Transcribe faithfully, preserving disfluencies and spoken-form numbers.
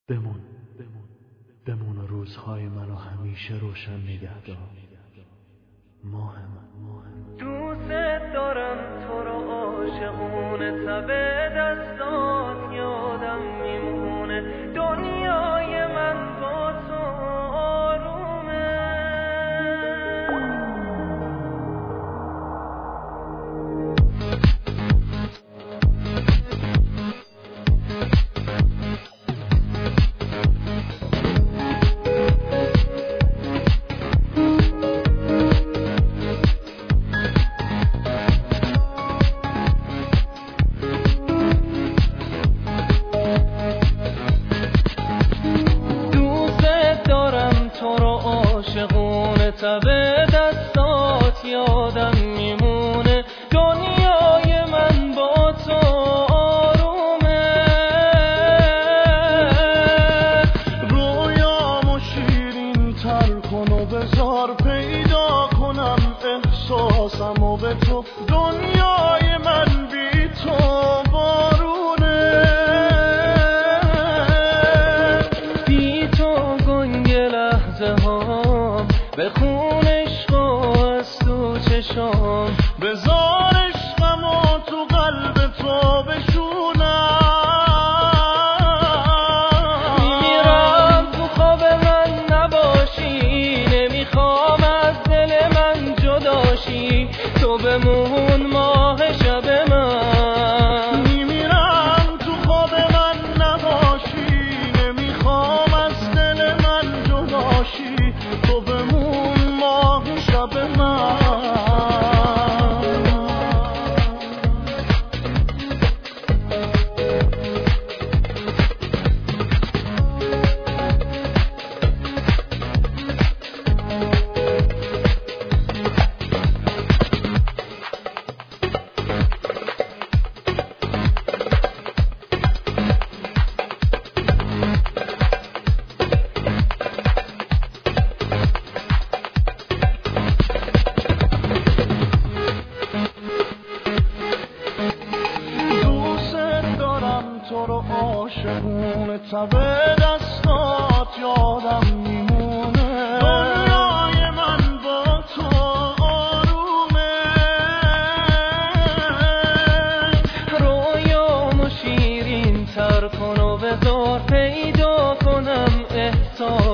بمون بمون و روزهای منو همیشه روشن نگه دار. ماه من دوست دارم تو رو عاشقونه، تب دستات یادم میمونه، دنیای من با تو آرومه. عاشقونه تب دستات یادم میمونه، دنیای من با تو آرومه. رویامو شیرین تر کن و بذار پیدا کنم احساسمو به تو، دنیای من بی تو بارونه. بی تو گنگ لحظه ها بخون عشق از تو چشام، بذار عشقمو تو قلب تو بشونم. میمیرم تو خواب من نباشی، نمیخوام از دل من جداشی، تو بمون ماه شب من. میمیرم تو خواب من نباشی، نمیخوام از دل من جداشی، تو بمون ماه شب من. تو رو عاشقونه تب دستات یادم میمونه، دنیای من با تو آرومه. رویامو شیرین تر کن و بذار پیدا کنم احساس